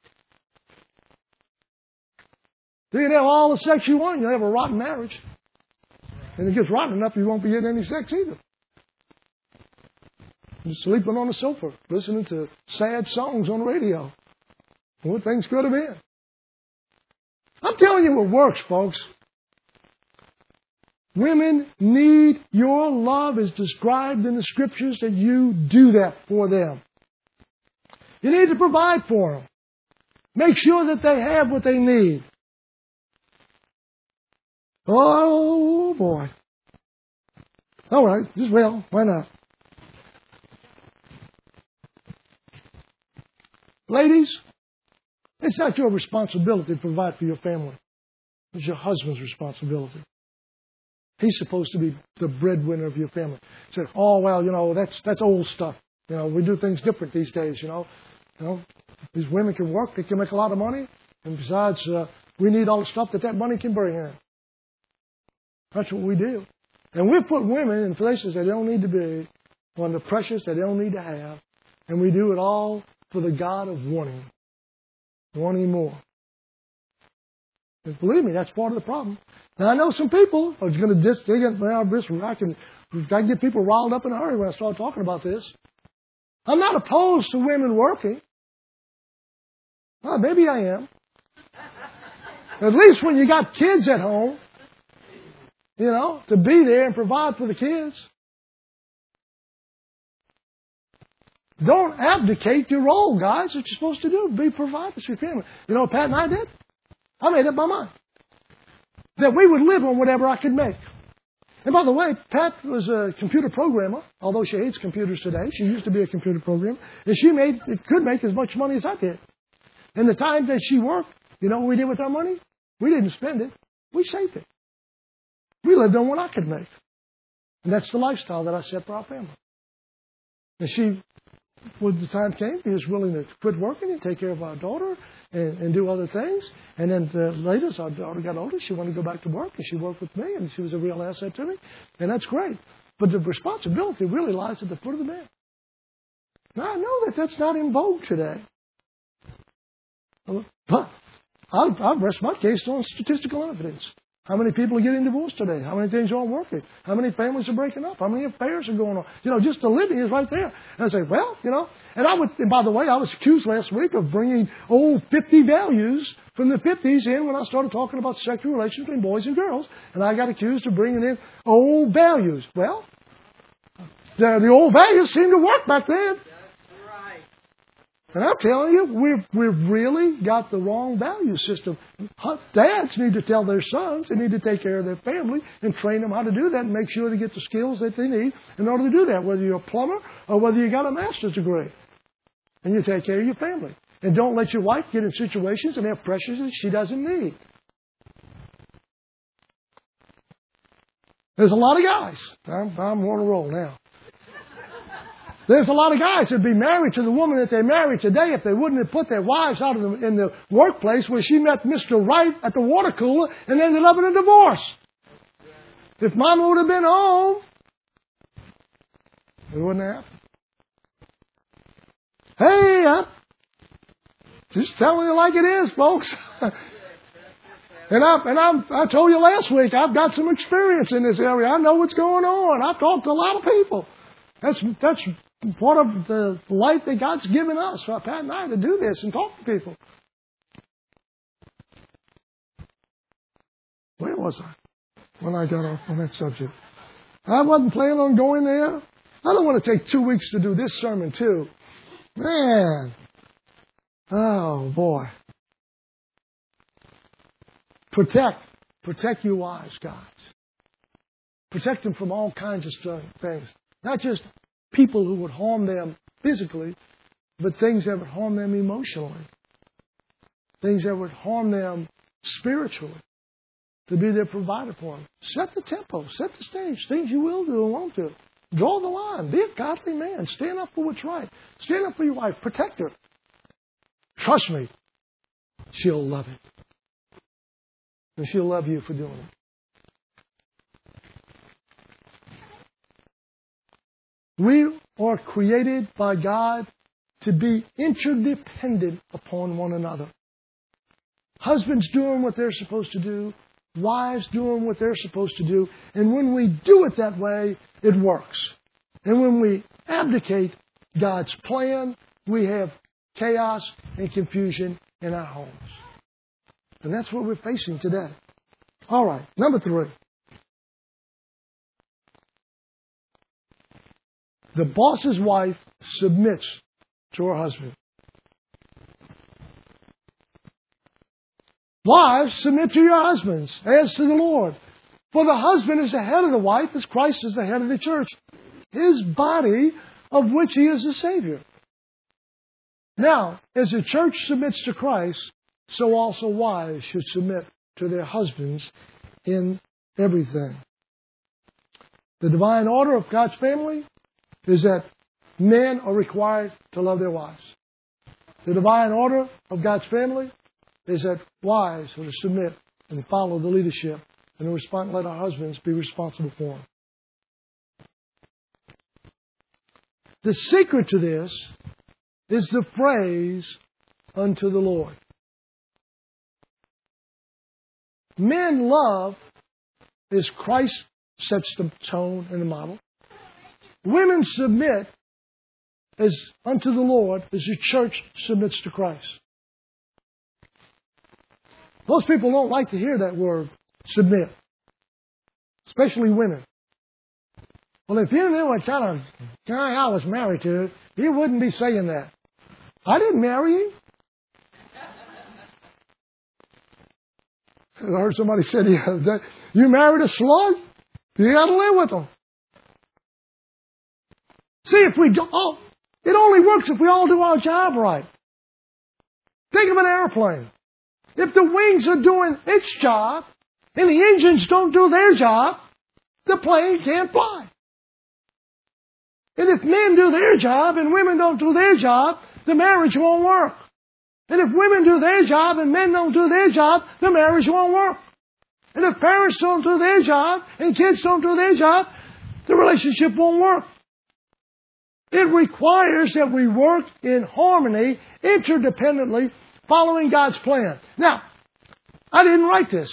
You can have all the sex you want. You'll have a rotten marriage. And it gets rotten enough, you won't be getting any sex either. You're sleeping on the sofa, listening to sad songs on the radio. What things could have been. I'm telling you what works, folks. Women need your love as described in the Scriptures, that you do that for them. You need to provide for them. Make sure that they have what they need. Oh, boy. All right. Well, why not? Ladies, it's not your responsibility to provide for your family. It's your husband's responsibility. He's supposed to be the breadwinner of your family. Say, oh, well, that's old stuff. We do things different these days, These women can work. They can make a lot of money. And besides, we need all the stuff that money can bring in. That's what we do. And we put women in places they don't need to be, on the pressures they don't need to have. And we do it all for the God of wanting more. And believe me, that's part of the problem. Now, I know some people are going to I can get people riled up in a hurry when I start talking about this. I'm not opposed to women working. Well, maybe I am. At least when you got kids at home, to be there and provide for the kids. Don't abdicate your role, guys. What you're supposed to do, be providers for your family. You know what Pat and I did? I made up my mind that we would live on whatever I could make. And by the way, Pat was a computer programmer, although she hates computers today. She used to be a computer programmer. And she could make as much money as I did. And the time that she worked, you know what we did with our money? We didn't spend it. We saved it. We lived on what I could make. And that's the lifestyle that I set for our family. And she, when the time came, she was willing to quit working and take care of our daughter and do other things. And then later, as our daughter got older, she wanted to go back to work, and she worked with me, and she was a real asset to me. And that's great. But the responsibility really lies at the foot of the man. Now, I know that that's not in vogue today. But I've rest my case on statistical evidence. How many people are getting divorced today? How many things aren't working? How many families are breaking up? How many affairs are going on? Just the living is right there. And I say, and by the way, I was accused last week of bringing old 50 values from the 50s in when I started talking about sexual relations between boys and girls. And I got accused of bringing in old values. Well, the old values seemed to work back then. And I'm telling you, we've really got the wrong value system. Dads need to tell their sons they need to take care of their family and train them how to do that and make sure they get the skills that they need in order to do that, whether you're a plumber or whether you got a master's degree. And you take care of your family. And don't let your wife get in situations and have pressures that she doesn't need. There's a lot of guys. I'm on a roll now. There's a lot of guys that would be married to the woman that they married today if they wouldn't have put their wives out in the workplace where she met Mr. Right at the water cooler and ended up in a divorce. If Mama would have been home, it wouldn't have happened. Hey, I'm just telling you like it is, folks. And I told you last week, I've got some experience in this area. I know what's going on. I've talked to a lot of people. That's part of the life that God's given us, for Pat and I, to do this and talk to people. Where was I when I got off on that subject? I wasn't planning on going there. I don't want to take 2 weeks to do this sermon too. Man. Oh, boy. Protect your wives, guys. Protect them from all kinds of things. Not just people who would harm them physically, but things that would harm them emotionally. Things that would harm them spiritually. To be their provider for them. Set the tempo. Set the stage. Things you will do and won't do. Draw the line. Be a godly man. Stand up for what's right. Stand up for your wife. Protect her. Trust me. She'll love it. And she'll love you for doing it. We are created by God to be interdependent upon one another. Husbands doing what they're supposed to do. Wives doing what they're supposed to do. And when we do it that way, it works. And when we abdicate God's plan, we have chaos and confusion in our homes. And that's what we're facing today. All right, number 3. The boss's wife submits to her husband. Wives, submit to your husbands as to the Lord. For the husband is the head of the wife as Christ is the head of the church, His body of which He is the Savior. Now, as the church submits to Christ, so also wives should submit to their husbands in everything. The divine order of God's family is that men are required to love their wives. The divine order of God's family is that wives are to submit and follow the leadership and let our husbands be responsible for them. The secret to this is the phrase, unto the Lord. Men love as Christ sets the tone and the model. Women submit as unto the Lord as the church submits to Christ. Most people don't like to hear that word, submit. Especially women. Well, if you knew what kind of guy I was married to, you wouldn't be saying that. I didn't marry him. I heard somebody say the other day, you married a slug? You got to live with them. See, if we do, it only works if we all do our job right. Think of an airplane. If the wings are doing its job and the engines don't do their job, the plane can't fly. And if men do their job and women don't do their job, the marriage won't work. And if women do their job and men don't do their job, the marriage won't work. And if parents don't do their job and kids don't do their job, the relationship won't work. It requires that we work in harmony, interdependently, following God's plan. Now, I didn't write this.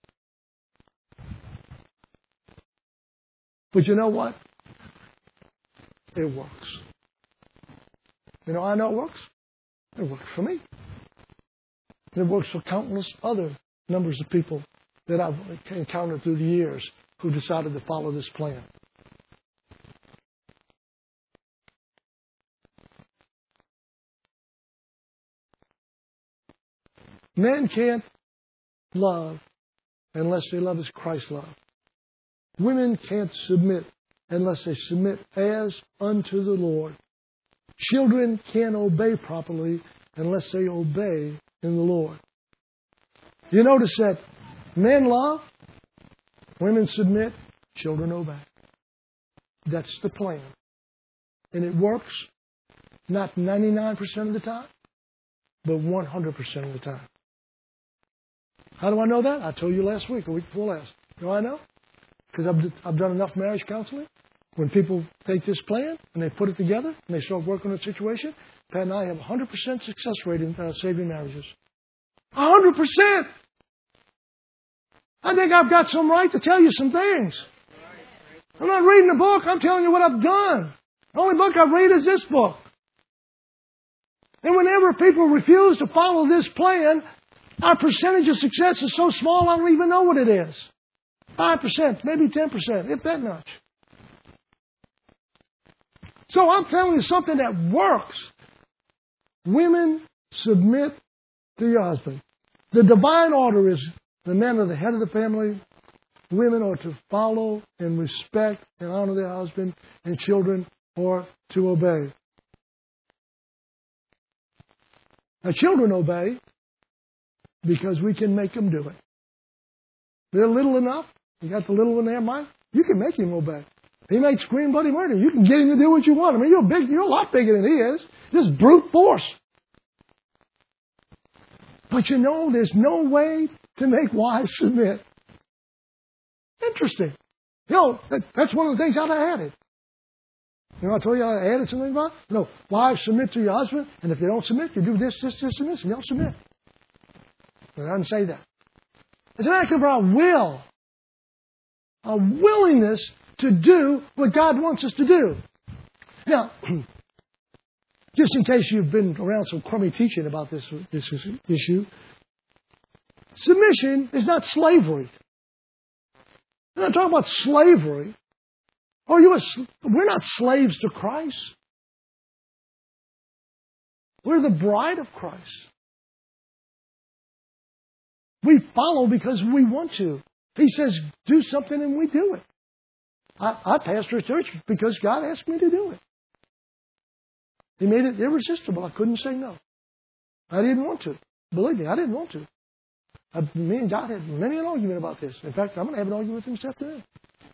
But you know what? It works. You know how I know it works? It works for me. It works for countless other numbers of people that I've encountered through the years who decided to follow this plan. Men can't love unless they love as Christ loved. Women can't submit unless they submit as unto the Lord. Children can't obey properly unless they obey in the Lord. You notice that men love, women submit, children obey. That's the plan. And it works not 99% of the time, but 100% of the time. How do I know that? I told you last week, or week before last. You know how I know? Because I've done enough marriage counseling. When people take this plan and they put it together and they start working on a situation, Pat and I have 100% success rate in saving marriages. 100%! I think I've got some right to tell you some things. I'm not reading a book. I'm telling you what I've done. The only book I read is this book. And whenever people refuse to follow this plan, our percentage of success is so small I don't even know what it is. 5%, maybe 10%, if that much. So I'm telling you something that works. Women, submit to your husband. The divine order is the men are the head of the family. Women are to follow and respect and honor their husband, and children are to obey. Now, children obey because we can make them do it. They're little enough. You got the little one there, Mike. You can make him obey. He might scream bloody murder. You can get him to do what you want. I mean, you're a lot bigger than he is. Just brute force. But you know, there's no way to make wives submit. Interesting. You know, that's one of the things I added. You know, I told you I added something about? No, wives submit to your husband, and if they don't submit, you do this, and this, and they'll submit. But it doesn't say that. It's an act of our will. A willingness to do what God wants us to do. Now, just in case you've been around some crummy teaching about this issue, submission is not slavery. We're not talking about slavery. We're not slaves to Christ. We're the bride of Christ. We follow because we want to. He says, do something, and we do it. I pastor a church because God asked me to do it. He made it irresistible. I couldn't say no. I didn't want to. Believe me, I didn't want to. Me and God had many an argument about this. In fact, I'm going to have an argument with him this afternoon.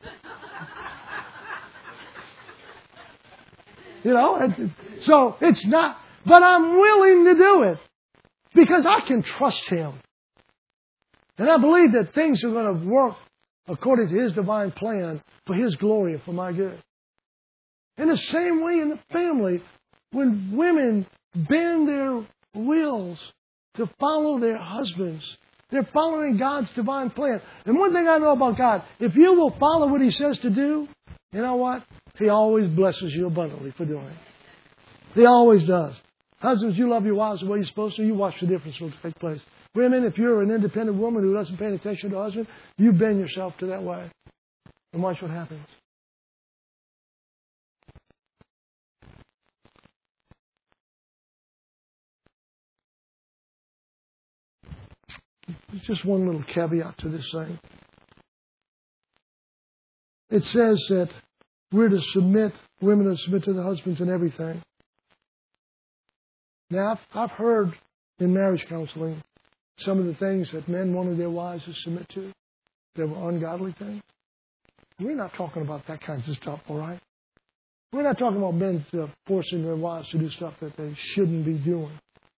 You know, so it's not, but I'm willing to do it because I can trust Him. And I believe that things are going to work according to His divine plan for His glory and for my good. In the same way in the family, when women bend their wills to follow their husbands, they're following God's divine plan. And one thing I know about God, if you will follow what He says to do, you know what? He always blesses you abundantly for doing it. He always does. Husbands, you love your wives the way you're supposed to. You watch the difference will take place. Women, if you're an independent woman who doesn't pay any attention to her husband, you bend yourself to that way. And watch what happens. There's just one little caveat to this thing. It says that we're to submit, women are to submit to the husbands in everything. Now, I've heard in marriage counseling some of the things that men wanted their wives to submit to. They were ungodly things. We're not talking about that kind of stuff, all right? We're not talking about men forcing their wives to do stuff that they shouldn't be doing.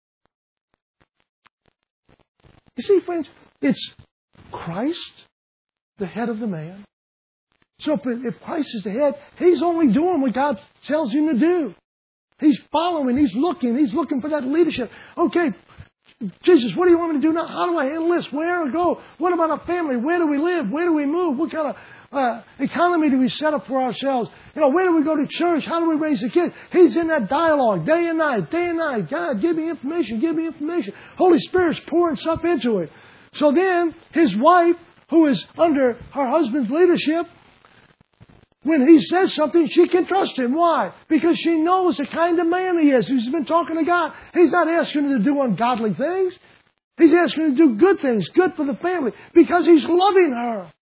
You see, friends, it's Christ, the head of the man. So if Christ is the head, He's only doing what God tells Him to do. He's following, He's looking for that leadership. Okay, Jesus, what do you want me to do now? How do I handle this? Where do I go? What about our family? Where do we live? Where do we move? What kind of economy do we set up for ourselves? You know, where do we go to church? How do we raise the kids? He's in that dialogue day and night, day and night. God, give me information, give me information. Holy Spirit's pouring stuff into it. So then, his wife, who is under her husband's leadership, when he says something, she can trust him. Why? Because she knows the kind of man he is. He's been talking to God. He's not asking her to do ungodly things. He's asking her to do good things, good for the family, because he's loving her.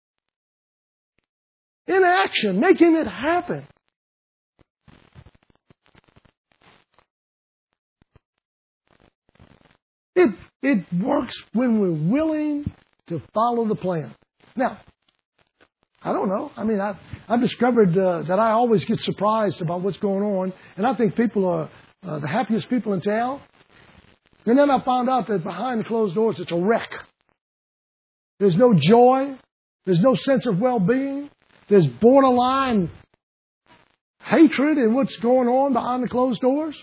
In action, making it happen. It works when we're willing to follow the plan. Now, I don't know. I mean, I've discovered that I always get surprised about what's going on, and I think people are the happiest people in town. And then I found out that behind the closed doors, it's a wreck. There's no joy. There's no sense of well-being. There's borderline hatred in what's going on behind the closed doors.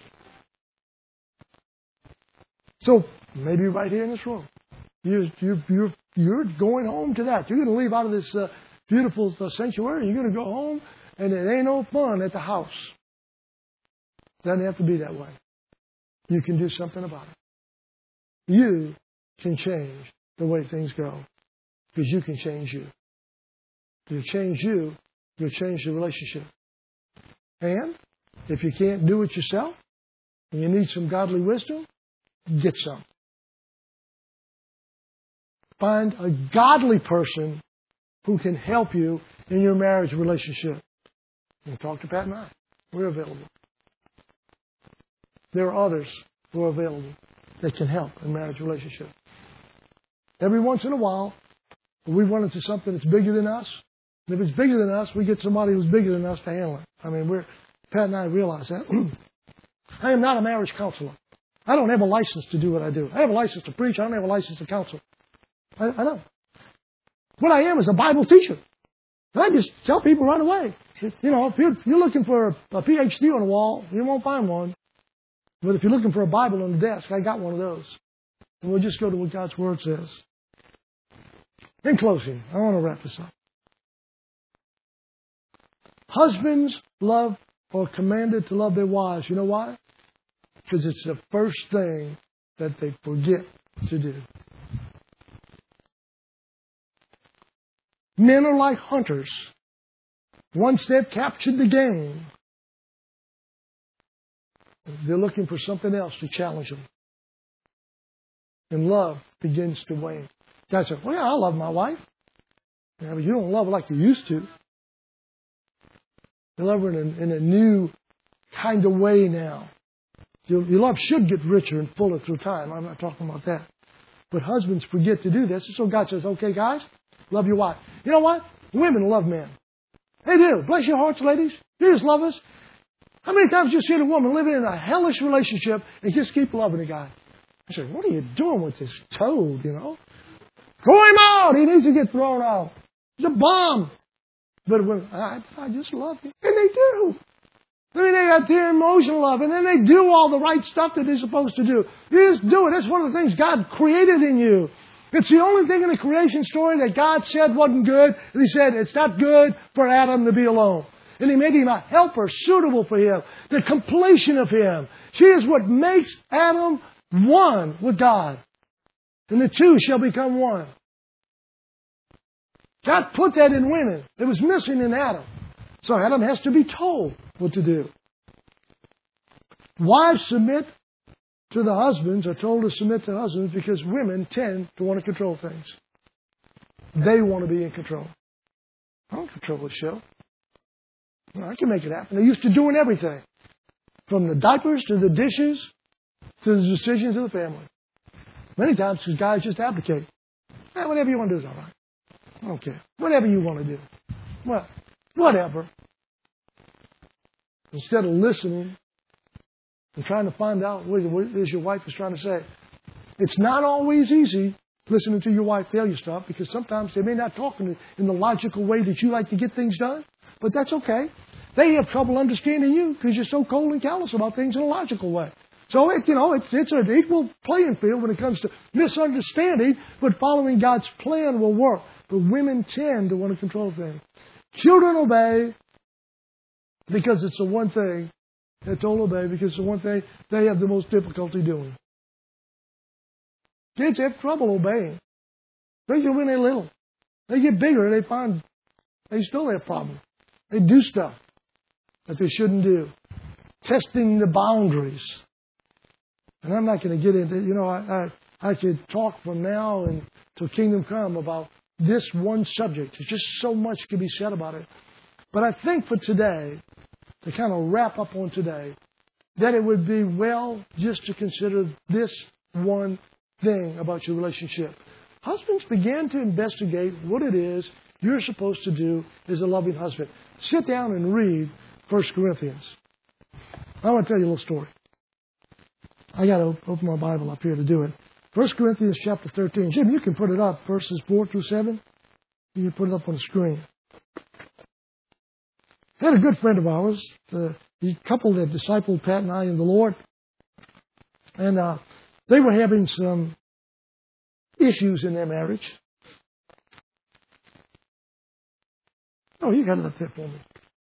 So maybe right here in this room, you're going home to that. You're going to leave out of this beautiful sanctuary. You're going to go home, and it ain't no fun at the house. Doesn't have to be that way. You can do something about it. You can change the way things go, because you can change you. If you change you, you'll change the relationship. And If you can't do it yourself and you need some godly wisdom, get some. Find a godly person who can help you in your marriage relationship. And talk to Pat and I. We're available. There are others who are available that can help in marriage relationship. Every once in a while, we run into something that's bigger than us. And if it's bigger than us, we get somebody who's bigger than us to handle it. I mean, Pat and I realize that. I am not a marriage counselor. I don't have a license to do what I do. I have a license to preach. I don't have a license to counsel. I don't. What I am is a Bible teacher. And I just tell people right away. You know, if you're looking for a PhD on the wall, you won't find one. But if you're looking for a Bible on the desk, I got one of those. And we'll just go to what God's Word says. In closing, I want to wrap this up. Husbands love or are commanded to love their wives. You know why? Because it's the first thing that they forget to do. Men are like hunters. Once they've captured the game, they're looking for something else to challenge them. And love begins to wane. God said, well, yeah, I love my wife. Yeah, but you don't love her like you used to. You love her in a new kind of way now. Your love should get richer and fuller through time. I'm not talking about that. But husbands forget to do this. So God says, okay, guys, love your wife. You know what? Women love men. They do. Bless your hearts, ladies. You just love us. How many times you see a woman living in a hellish relationship and just keep loving the guy? I say, what are you doing with this toad, you know? Throw him out. He needs to get thrown out. He's a bomb. But when I just love you. And they do. I mean, they got their emotional love, and then they do all the right stuff that they're supposed to do. You just do it. That's one of the things God created in you. It's the only thing in the creation story that God said wasn't good. And He said, it's not good for Adam to be alone. And He made him a helper suitable for him. The completion of him. She is what makes Adam one with God. And the two shall become one. God put that in women. It was missing in Adam. So Adam has to be told what to do. Wives submit to the husbands, are told to submit to husbands because women tend to want to control things. They want to be in control. I don't control the show. I can make it happen. They're used to doing everything. From the diapers to the dishes to the decisions of the family. Many times these guys just abdicate. Whatever you want to do is all right. I don't care. Whatever you want to do. Well, whatever. Instead of listening and trying to find out what it is your wife is trying to say. It's not always easy listening to your wife tell you stuff because sometimes they may not talk in the logical way that you like to get things done. But that's okay. They have trouble understanding you because you're so cold and callous about things in a logical way. So, it's an equal playing field when it comes to misunderstanding, but following God's plan will work. But women tend to want to control things. Children obey because it's the one thing they're told obey because it's the one thing they have the most difficulty doing. Kids have trouble obeying. Especially when they're little. They get bigger, they find they still have problems. They do stuff that they shouldn't do. Testing the boundaries. And I'm not going to get into, I could talk from now until Kingdom Come about this one subject. There's just so much can be said about it. But I think for today, to kind of wrap up on today, that it would be well just to consider this one thing about your relationship. Husbands, begin to investigate what it is you're supposed to do as a loving husband. Sit down and read 1 Corinthians. I want to tell you a little story. I got to open my Bible up here to do it. 1 Corinthians chapter 13. Jim, you can put it up, verses 4 through 7. You can put it up on the screen. I had a good friend of ours, the couple that discipled Pat and I in the Lord. And they were having some issues in their marriage. Oh, you got it up there for me.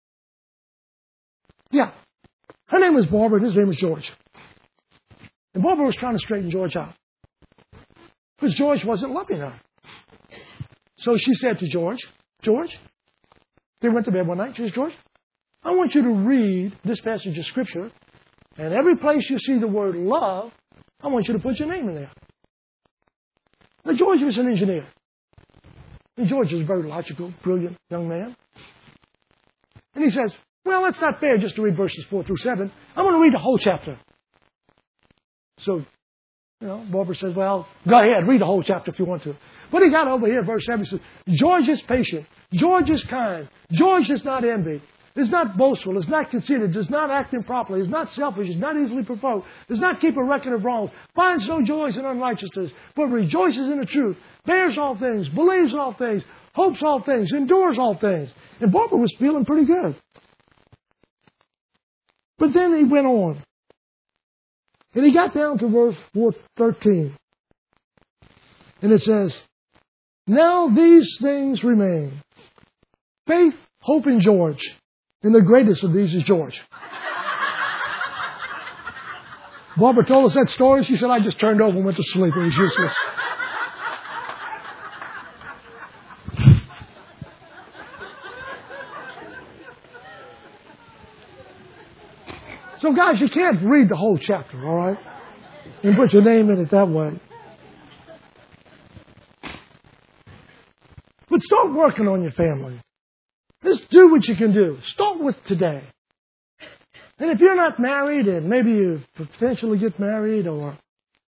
Yeah. Her name was Barbara and his name was George. And Barbara was trying to straighten George out. Because George wasn't loving her. So she said to George, they went to bed one night. She said, George, I want you to read this passage of Scripture, and every place you see the word love, I want you to put your name in there. Now, George was an engineer. And George is a very logical, brilliant young man. And he says, well, that's not fair just to read verses 4 through 7. I'm going to read the whole chapter. So, Barbara says, well, go ahead, read the whole chapter if you want to. But he got over here, verse 7, he says, George is patient. George is kind. George does not envy. Is not boastful, is not conceited, does not act improperly, is not selfish, is not easily provoked, does not keep a record of wrongs, finds no joys in unrighteousness, but rejoices in the truth, bears all things, believes all things, hopes all things, endures all things. And Barbara was feeling pretty good. But then he went on. And he got down to verse 13. And it says, now these things remain. Faith, hope, and George. And the greatest of these is George. Barbara told us that story. She said, I just turned over and went to sleep. It was useless. So, guys, you can't read the whole chapter, all right? And put your name in it that way. But start working on your family. Just do what you can do. Start with today. And if you're not married, and maybe you potentially get married, or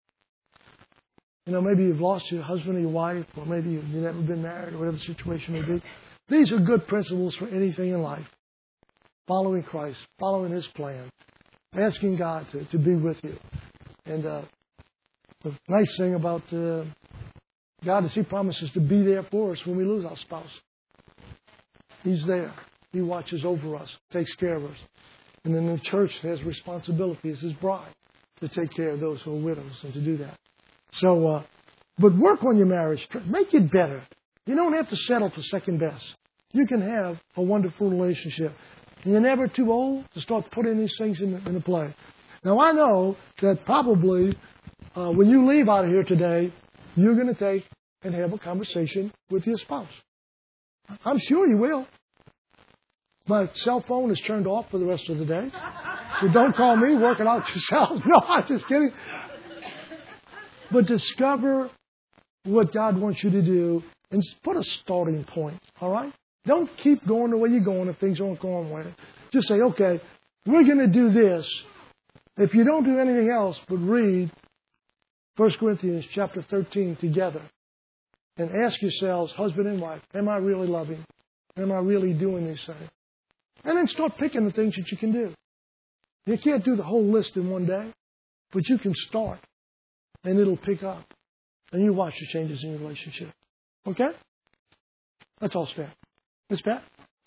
maybe you've lost your husband or your wife, or maybe you've never been married, or whatever the situation may be. These are good principles for anything in life. Following Christ, following His plan, asking God to be with you. And the nice thing about God is He promises to be there for us when we lose our spouse. He's there. He watches over us, takes care of us. And then the church has responsibility as His bride to take care of those who are widows and to do that. So, but work on your marriage. Make it better. You don't have to settle for second best. You can have a wonderful relationship. And you're never too old to start putting these things into play. Now, I know that probably when you leave out of here today, you're going to take and have a conversation with your spouse. I'm sure you will. My cell phone is turned off for the rest of the day. So don't call me, work it out yourself. No, I'm just kidding. But discover what God wants you to do and put a starting point, all right? Don't keep going the way you're going if things aren't going well. Just say, okay, we're going to do this. If you don't do anything else but read 1 Corinthians chapter 13 together and ask yourselves, husband and wife, am I really loving? Am I really doing these things? And then start picking the things that you can do. You can't do the whole list in one day, but you can start and it'll pick up. And you watch the changes in your relationship. Okay? Let's all stand. Miss Pat?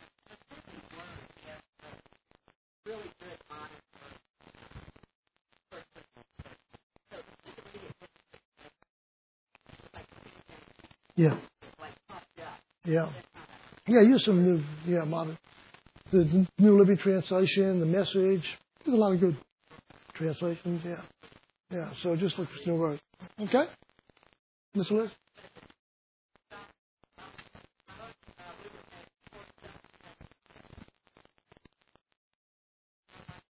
Yeah. Yeah. Yeah, use some new, modern. The New Living Translation, the Message. There's a lot of good translations, yeah. Yeah, so just look for some new words. Okay? Miss Liz?